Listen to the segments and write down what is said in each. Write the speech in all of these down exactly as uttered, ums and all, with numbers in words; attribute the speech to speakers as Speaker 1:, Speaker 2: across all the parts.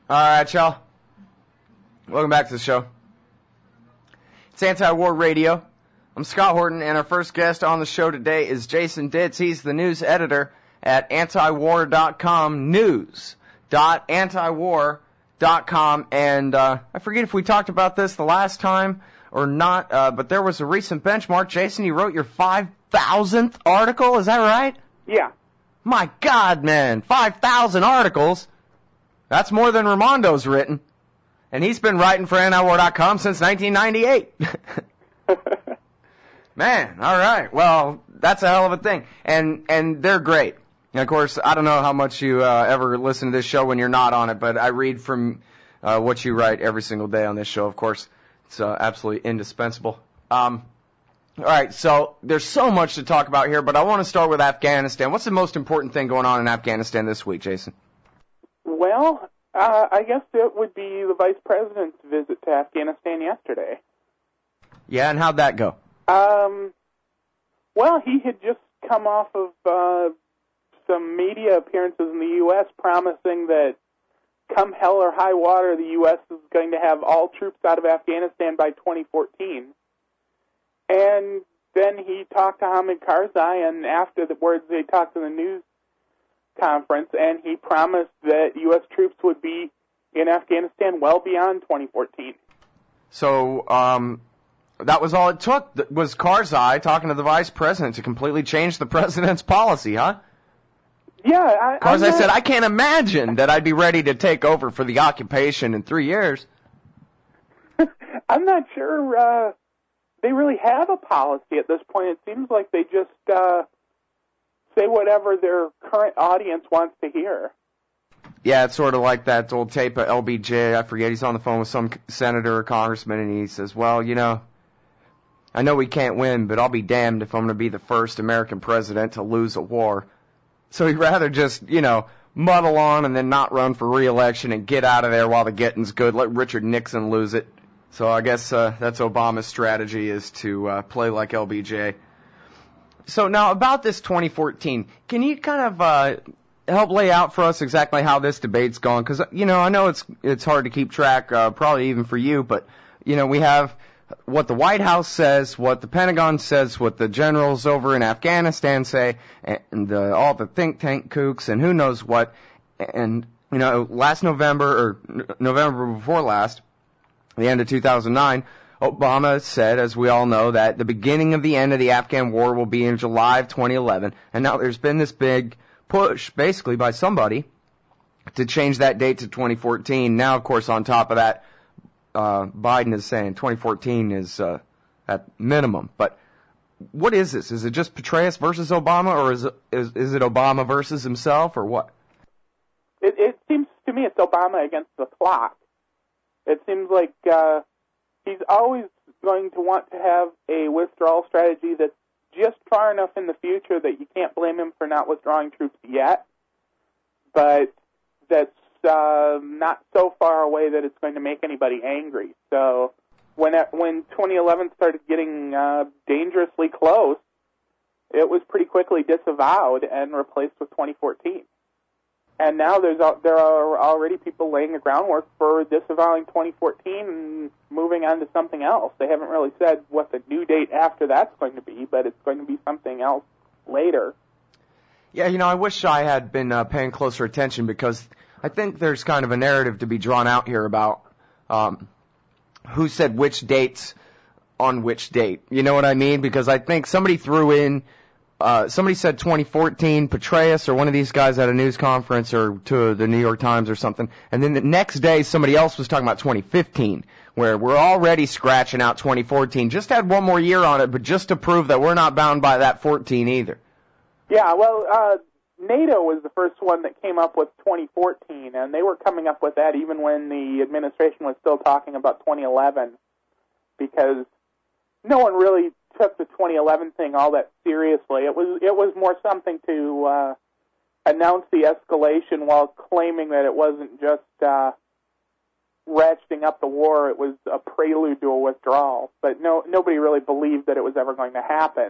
Speaker 1: All right, y'all. Welcome back to the show. It's Anti-War Radio. I'm Scott Horton, and our first guest on the show today is Jason Ditz. He's the news editor at anti war dot com, news dot anti war dot com. And uh, I forget if we talked about this the last time or not, uh, but there was a recent benchmark. Jason, you wrote your five thousandth article, is that right?
Speaker 2: Yeah.
Speaker 1: My God, man, five thousand articles. That's more than Raimondo's written. And he's been writing for anti war dot com since nineteen ninety-eight. Man, all right. Well, that's a hell of a thing. And and they're great. And of course, I don't know how much you uh, ever listen to this show when you're not on it, but I read from uh, what you write every single day on this show, of course. It's uh, absolutely indispensable. Um, all right, so there's so much to talk about here, but I want to start with Afghanistan. What's the most important thing going on in Afghanistan this week, Jason?
Speaker 2: Well, uh, I guess it would be the Vice President's visit to Afghanistan yesterday.
Speaker 1: Yeah, and how'd that go?
Speaker 2: Um, well, he had just come off of uh, some media appearances in the U S promising that come hell or high water, the U S is going to have all troops out of Afghanistan by twenty fourteen. And then he talked to Hamid Karzai, and after the words, they talked to the news conference, and he promised that U S troops would be in Afghanistan well beyond twenty fourteen.
Speaker 1: So, um... that was all it took, was Karzai talking to the vice president to completely change the president's policy, huh?
Speaker 2: Yeah. I,
Speaker 1: Karzai
Speaker 2: not...
Speaker 1: said, I can't imagine that I'd be ready to take over for the occupation in three years.
Speaker 2: I'm not sure uh, they really have a policy at this point. It seems like they just uh, say whatever their current audience wants to hear.
Speaker 1: Yeah, it's sort of like that old tape of L B J. I forget, he's on the phone with some senator or congressman, and he says, well, you know, I know we can't win, but I'll be damned if I'm going to be the first American president to lose a war. So he'd rather just, you know, muddle on and then not run for re-election and get out of there while the getting's good. Let Richard Nixon lose it. So I guess uh, that's Obama's strategy, is to uh, play like L B J. So now about this twenty fourteen, can you kind of uh, help lay out for us exactly how this debate's gone? Because, you know, I know it's it's hard to keep track, uh, probably even for you, but, you know, we have what the White House says, what the Pentagon says, what the generals over in Afghanistan say, and uh, all the think tank kooks and who knows what. And, you know, last November, or n- November before last, the end of two thousand nine, Obama said, as we all know, that the beginning of the end of the Afghan war will be in July of twenty eleven. And now there's been this big push, basically by somebody, to change that date to twenty fourteen. Now, of course, on top of that, Uh, Biden is saying twenty fourteen is uh, at minimum. But what is this? Is it just Petraeus versus Obama, or is it, is, is it Obama versus himself, or what?
Speaker 2: It, it seems to me it's Obama against the clock. It seems like uh, he's always going to want to have a withdrawal strategy that's just far enough in the future that you can't blame him for not withdrawing troops yet, but that's Uh, not so far away that it's going to make anybody angry. So when it, when twenty eleven started getting uh, dangerously close, it was pretty quickly disavowed and replaced with twenty fourteen. And now there's there are already people laying the groundwork for disavowing twenty fourteen and moving on to something else. They haven't really said what the new date after that's going to be, but it's going to be something else later.
Speaker 1: Yeah, you know, I wish I had been uh, paying closer attention, because I think there's kind of a narrative to be drawn out here about um, who said which dates on which date. You know what I mean? Because I think somebody threw in, uh, somebody said twenty fourteen, Petraeus or one of these guys at a news conference or to the New York Times or something, and then the next day somebody else was talking about twenty fifteen, where we're already scratching out twenty fourteen. Just had one more year on it, but just to prove that we're not bound by that fourteen either.
Speaker 2: Yeah, well, uh, NATO was the first one that came up with twenty fourteen, and they were coming up with that even when the administration was still talking about twenty eleven, because no one really took the twenty eleven thing all that seriously. It was it was more something to uh, announce the escalation while claiming that it wasn't just uh, ratcheting up the war; it was a prelude to a withdrawal. But no, nobody really believed that it was ever going to happen.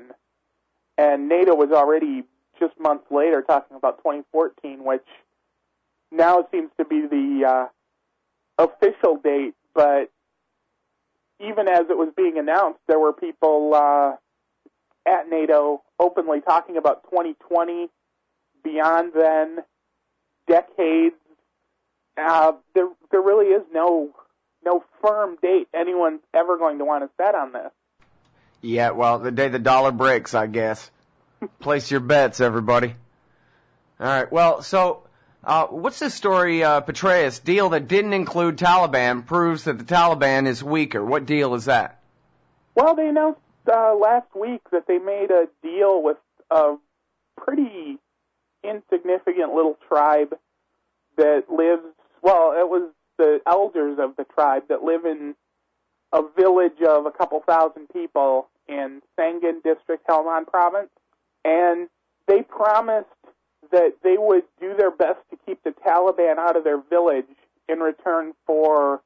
Speaker 2: And NATO was already just months later talking about twenty fourteen, which now seems to be the uh, official date, but even as it was being announced, there were people uh, at NATO openly talking about twenty twenty, beyond then, decades. Uh, there, there really is no no firm date anyone's ever going to want to set on this.
Speaker 1: Yeah, well, the day the dollar breaks, I guess. Place your bets, everybody. All right, well, so uh, what's this story, uh, Petraeus? Deal that didn't include Taliban proves that the Taliban is weaker. What deal is that?
Speaker 2: Well, they announced uh, last week that they made a deal with a pretty insignificant little tribe that lives, well, it was the elders of the tribe that live in a village of a couple thousand people in Sangin District, Helmand Province, and they promised that they would do their best to keep the Taliban out of their village in return for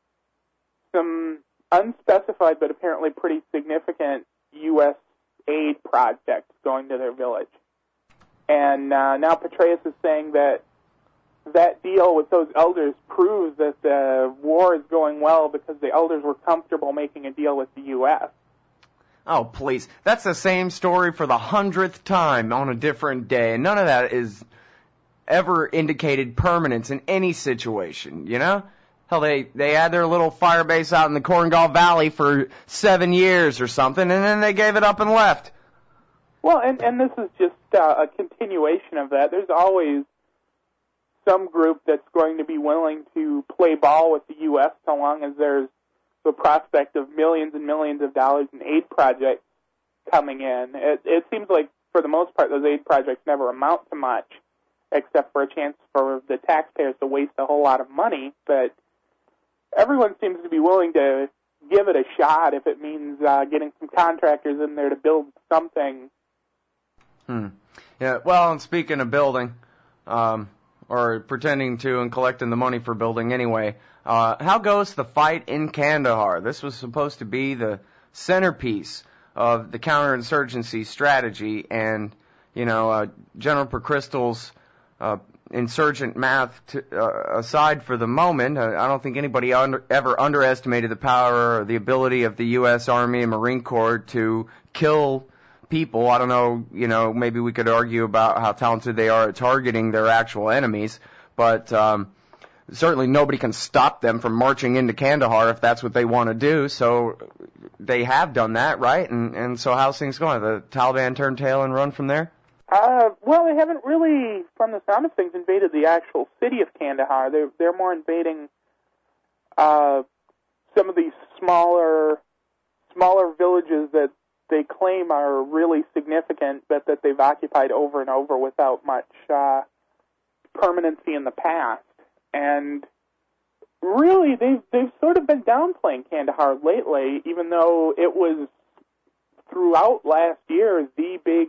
Speaker 2: some unspecified but apparently pretty significant U S aid projects going to their village. And uh, now Petraeus is saying that that deal with those elders proves that the war is going well because the elders were comfortable making a deal with the U S.
Speaker 1: Oh, please. That's the same story for the hundredth time on a different day. And none of that is ever indicated permanence in any situation, you know? Hell, they, they had their little fire base out in the Korengal Valley for seven years or something, and then they gave it up and left.
Speaker 2: Well, and, and this is just uh, a continuation of that. There's always some group that's going to be willing to play ball with the U S so long as there's the prospect of millions and millions of dollars in aid projects coming in. It, it seems like, for the most part, those aid projects never amount to much, except for a chance for the taxpayers to waste a whole lot of money. But everyone seems to be willing to give it a shot if it means uh, getting some contractors in there to build something.
Speaker 1: Hmm. Yeah, well, and speaking of building, um, or pretending to and collecting the money for building anyway, uh, how goes the fight in Kandahar? This was supposed to be the centerpiece of the counterinsurgency strategy, and, you know, uh, General McChrystal's uh, insurgent math to, uh, aside for the moment, uh, I don't think anybody under, ever underestimated the power or the ability of the U S Army and Marine Corps to kill people. I don't know, you know, maybe we could argue about how talented they are at targeting their actual enemies, but um, certainly nobody can stop them from marching into Kandahar if that's what they want to do. So they have done that, right? And and so how's things going? The Taliban turn tail and run from there?
Speaker 2: Uh, well, they haven't really, from the sound of things, invaded the actual city of Kandahar. They're they're more invading uh, some of these smaller smaller villages that they claim are really significant, but that they've occupied over and over without much uh, permanency in the past. And really, they've they've sort of been downplaying Kandahar lately, even though it was throughout last year the big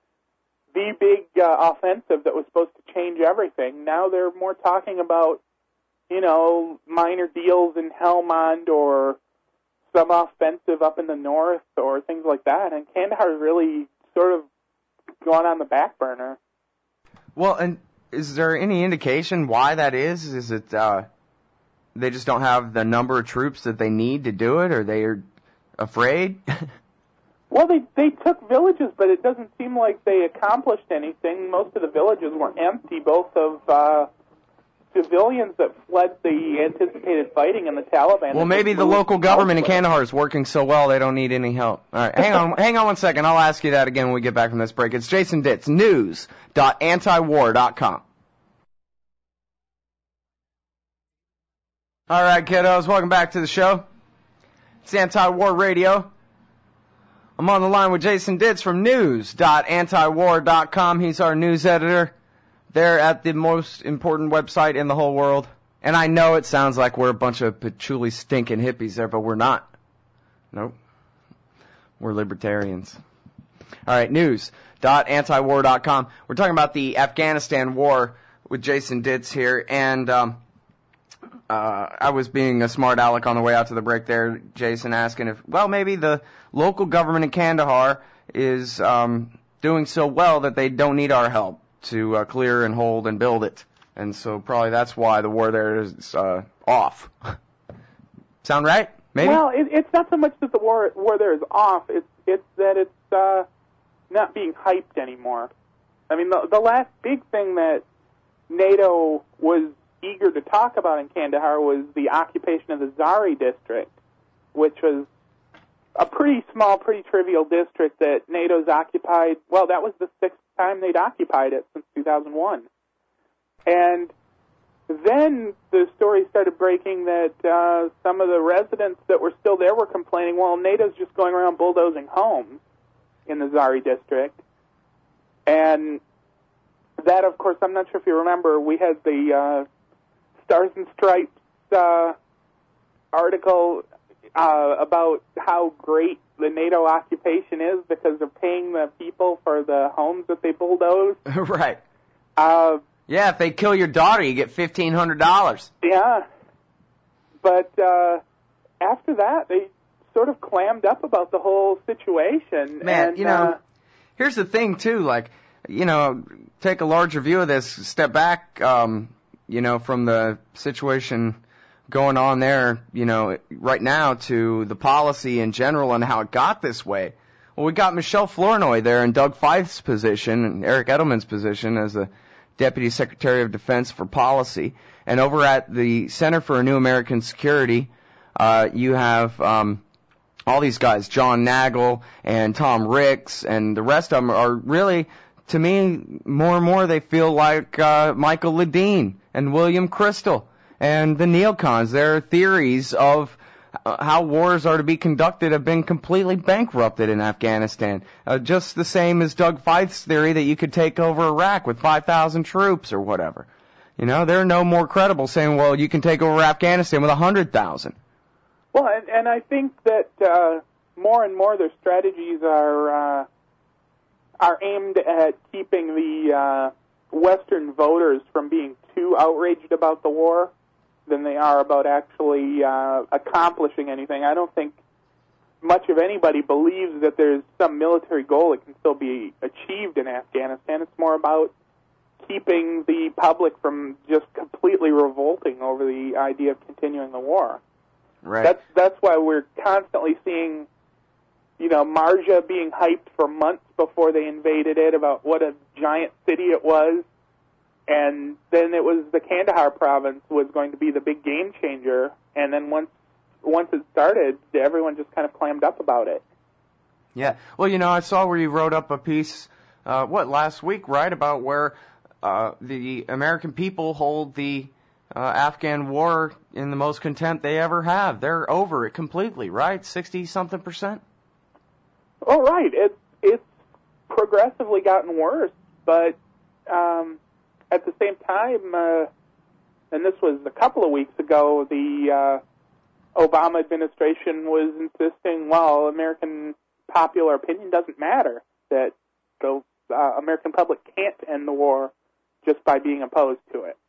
Speaker 2: the big uh, offensive that was supposed to change everything. Now they're more talking about, you know, minor deals in Helmand or some offensive up in the north or things like that, and Kandahar's really sort of gone on the back burner.
Speaker 1: Well, and is there any indication why that is? Is it uh, they just don't have the number of troops that they need to do it, or they are afraid?
Speaker 2: Well, they they took villages, but it doesn't seem like they accomplished anything. Most of the villages were empty, both of uh, civilians that fled the anticipated fighting and the Taliban.
Speaker 1: Well, maybe the local government in Kandahar is working so well they don't need any help. All right, hang on, hang on one second. I'll ask you that again when we get back from this break. It's Jason Ditz, news dot anti war dot com. All right, kiddos, welcome back to the show. It's Anti-War Radio. I'm on the line with Jason Ditz from news dot anti war dot com. He's our news editor. They're at the most important website in the whole world. And I know it sounds like we're a bunch of patchouli stinking hippies there, but we're not. Nope. We're libertarians. All right, news dot anti war dot com. We're talking about the Afghanistan war with Jason Ditz here. And um, uh, I was being a smart aleck on the way out to the break there, Jason, asking if, well, maybe the local government in Kandahar is um, doing so well that they don't need our help to uh, clear and hold and build it. And so probably that's why the war there is uh, off. Sound right? Maybe?
Speaker 2: Well, it, it's not so much that the war war there is off. It's it's that it's uh, not being hyped anymore. I mean, the, the last big thing that NATO was eager to talk about in Kandahar was the occupation of the Zari district, which was a pretty small, pretty trivial district that NATO's occupied. Well, that was the sixth time they'd occupied it since two thousand one. And then the story started breaking that uh, some of the residents that were still there were complaining, well, NATO's just going around bulldozing homes in the Zari district. And that, of course, I'm not sure if you remember, we had the uh, Stars and Stripes uh, article uh, about how great the NATO occupation is because they're paying the people for the homes that they bulldoze.
Speaker 1: Right.
Speaker 2: Uh,
Speaker 1: yeah, if they kill your daughter, you get fifteen hundred dollars.
Speaker 2: Yeah. But uh, after that, they sort of clammed up about the whole situation.
Speaker 1: Man,
Speaker 2: and,
Speaker 1: you know,
Speaker 2: uh,
Speaker 1: here's the thing, too, like, you know, take a larger view of this, step back, um, you know, from the situation going on there, you know, right now to the policy in general and how it got this way. Well, we got Michelle Flournoy there in Doug Feith's position and Eric Edelman's position as the Deputy Secretary of Defense for Policy. And over at the Center for a New American Security, uh, you have um, all these guys, John Nagel and Tom Ricks, and the rest of them are really, to me, more and more they feel like uh, Michael Ledeen and William Crystal and the neocons. Their theories of uh, how wars are to be conducted have been completely bankrupted in Afghanistan. Uh, just the same as Doug Feith's theory that you could take over Iraq with five thousand troops or whatever. You know, they're no more credible saying, well, you can take over Afghanistan with one hundred thousand.
Speaker 2: Well, and, and I think that uh, more and more their strategies are uh, are aimed at keeping the uh, Western voters from being too outraged about the war than they are about actually uh, accomplishing anything. I don't think much of anybody believes that there's some military goal that can still be achieved in Afghanistan. It's more about keeping the public from just completely revolting over the idea of continuing the war.
Speaker 1: Right.
Speaker 2: That's that's why we're constantly seeing, you know, Marja being hyped for months before they invaded it about what a giant city it was. And then it was the Kandahar province was going to be the big game changer. And then once once it started, everyone just kind of clammed up about it.
Speaker 1: Yeah. Well, you know, I saw where you wrote up a piece, uh, what, last week, right, about where uh, the American people hold the uh, Afghan war in the most contempt they ever have. They're over it completely, right? sixty-something percent?
Speaker 2: Oh, right. It's, it's progressively gotten worse. But um, at the same time, uh, and this was a couple of weeks ago, the uh, Obama administration was insisting, well, American popular opinion doesn't matter, that the uh, American public can't end the war just by being opposed to it.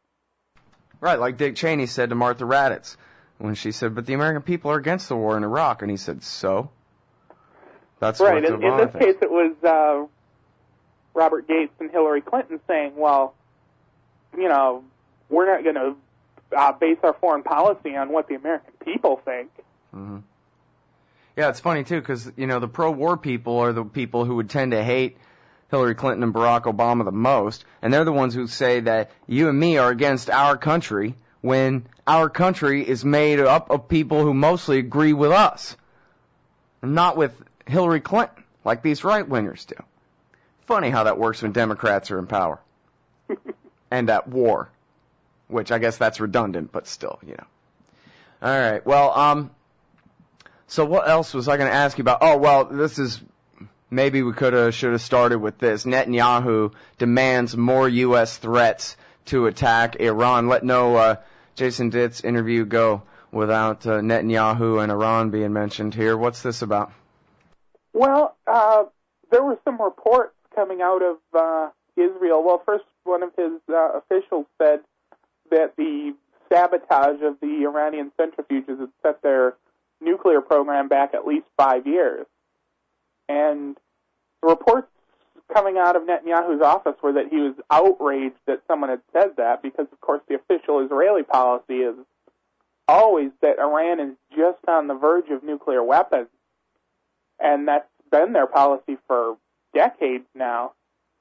Speaker 1: Right, like Dick Cheney said to Martha Raddatz when she said, but the American people are against the war in Iraq. And he said, so? That's
Speaker 2: right.
Speaker 1: what
Speaker 2: In,
Speaker 1: Obama
Speaker 2: in this
Speaker 1: thinks.
Speaker 2: case, it was uh, Robert Gates and Hillary Clinton saying, well, you know, we're not going to uh, base our foreign policy on what the American people think.
Speaker 1: Mm-hmm. Yeah, it's funny, too, because, you know, the pro-war people are the people who would tend to hate Hillary Clinton and Barack Obama the most, and they're the ones who say that you and me are against our country when our country is made up of people who mostly agree with us, and not with Hillary Clinton, like these right-wingers do. Funny how that works when Democrats are in power. And at war, which I guess that's redundant, but still, you know. All right, well, um, so what else was I going to ask you about? Oh, well, this is, maybe we could have, should have started with this. Netanyahu demands more U S threats to attack Iran. Let no uh, Jason Ditt's interview go without uh, Netanyahu and Iran being mentioned here. What's this about?
Speaker 2: Well, uh, there were some reports coming out of uh, Israel. Well, first, one of his uh, officials said that the sabotage of the Iranian centrifuges had set their nuclear program back at least five years. And the reports coming out of Netanyahu's office were that he was outraged that someone had said that because, of course, the official Israeli policy is always that Iran is just on the verge of nuclear weapons, and that's been their policy for decades now.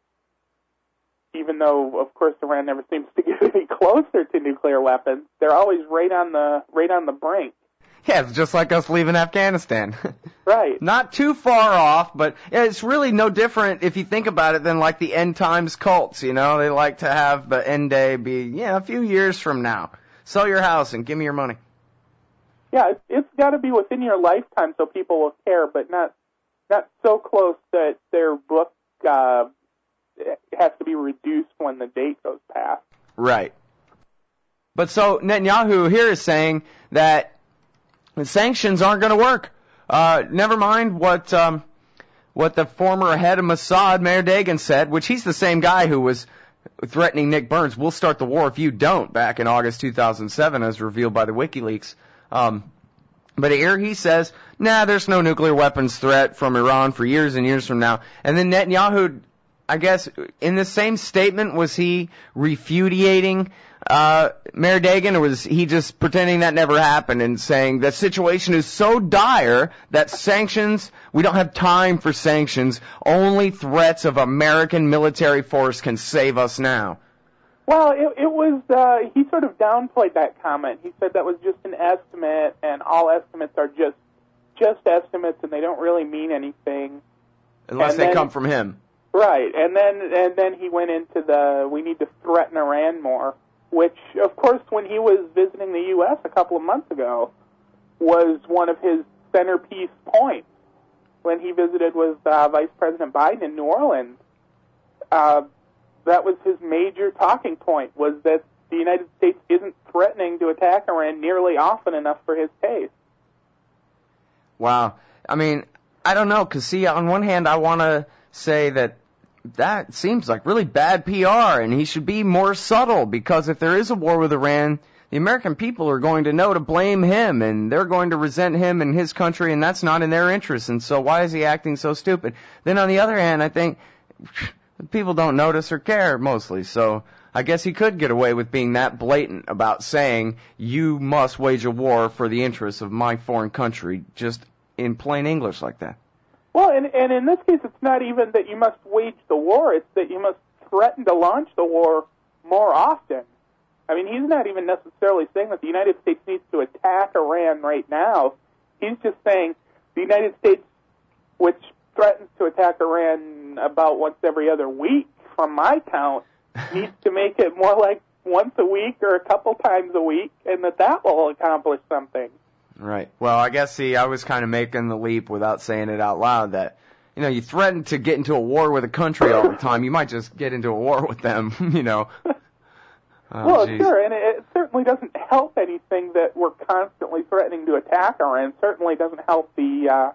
Speaker 2: Even though, of course, Iran never seems to get any closer to nuclear weapons, they're always right on the right on the brink.
Speaker 1: Yeah, it's just like us leaving Afghanistan.
Speaker 2: Right.
Speaker 1: Not too far off, but it's really no different if you think about it than like the end times cults, you know? They like to have the end day be, yeah, a few years from now. Sell your house and give me your money.
Speaker 2: Yeah, it's, it's got to be within your lifetime so people will care, but not not so close that their book uh, has to be reduced when the date goes past.
Speaker 1: Right. But so Netanyahu here is saying that the sanctions aren't going to work. Uh, never mind what um, what the former head of Mossad, Meir Dagan, said, which he's the same guy who was threatening Nick Burns, we'll start the war if you don't, back in August two thousand seven, as revealed by the WikiLeaks. Um, but here he says, nah, there's no nuclear weapons threat from Iran for years and years from now. And then Netanyahu, I guess, in the same statement, was he refudiating uh, Meir Dagan, or was he just pretending that never happened and saying the situation is so dire that sanctions, we don't have time for sanctions, only threats of American military force can save us now?
Speaker 2: Well, it, it was, uh, he sort of downplayed that comment. He said that was just an estimate, and all estimates are just just estimates, and they don't really mean anything.
Speaker 1: Unless
Speaker 2: and
Speaker 1: they
Speaker 2: then,
Speaker 1: come from him.
Speaker 2: Right, and then and then he went into the, we need to threaten Iran more, which, of course, when he was visiting the U S a couple of months ago, was one of his centerpiece points. When he visited with uh, Vice President Biden in New Orleans, uh, that was his major talking point, was that the United States isn't threatening to attack Iran nearly often enough for his taste.
Speaker 1: Wow. I mean, I don't know, because, see, on one hand, I want to say that that seems like really bad P R, and he should be more subtle, because if there is a war with Iran, the American people are going to know to blame him, and they're going to resent him and his country, and that's not in their interest, and so why is he acting so stupid? Then on the other hand, I think people don't notice or care, mostly, so I guess he could get away with being that blatant about saying, you must wage a war for the interests of my foreign country, just in plain English like that.
Speaker 2: Well, and, and in this case, it's not even that you must wage the war, it's that you must threaten to launch the war more often. I mean, he's not even necessarily saying that the United States needs to attack Iran right now. He's just saying the United States, which threatens to attack Iran about once every other week, from my count, needs to make it more like once a week or a couple times a week, and that that will accomplish something.
Speaker 1: Right. Well, I guess, see, I was kind of making the leap without saying it out loud that, you know, you threaten to get into a war with a country all the time, you might just get into a war with them, you know. Oh,
Speaker 2: well,
Speaker 1: geez.
Speaker 2: Sure, and it, it certainly doesn't help anything that we're constantly threatening to attack Iran. It certainly doesn't help the uh,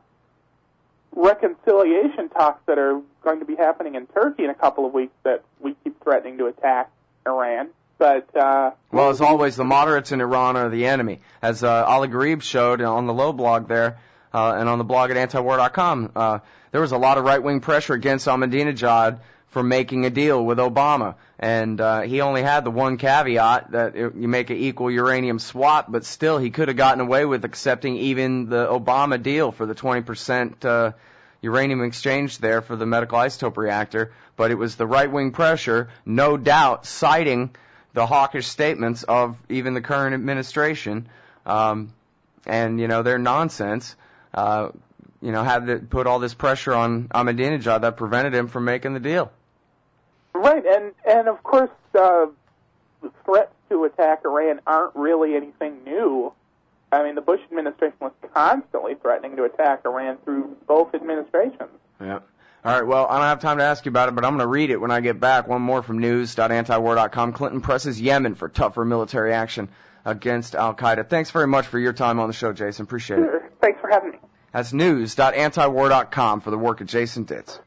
Speaker 2: reconciliation talks that are going to be happening in Turkey in a couple of weeks that we keep threatening to attack Iran. But uh,
Speaker 1: well, as always, the moderates in Iran are the enemy. As uh, Ali Gharib showed on the Low blog there, uh, and on the blog at anti war dot com, uh, there was a lot of right-wing pressure against Ahmadinejad for making a deal with Obama. And uh, he only had the one caveat that it, you make an equal uranium swap, but still he could have gotten away with accepting even the Obama deal for the twenty percent uh, uranium exchange there for the medical isotope reactor. But it was the right-wing pressure, no doubt, citing the hawkish statements of even the current administration, um, and, you know, their nonsense, uh, you know, had to put all this pressure on Ahmadinejad that prevented him from making the deal.
Speaker 2: Right, and, and of course, uh, threats to attack Iran aren't really anything new. I mean, the Bush administration was constantly threatening to attack Iran through both administrations.
Speaker 1: Yeah. All right, well, I don't have time to ask you about it, but I'm going to read it when I get back. One more from news dot anti war dot com. Clinton presses Yemen for tougher military action against al-Qaeda. Thanks very much for your time on the show, Jason. Appreciate it.
Speaker 2: Sure. Thanks for having me.
Speaker 1: That's news dot anti war dot com for the work of Jason Ditz.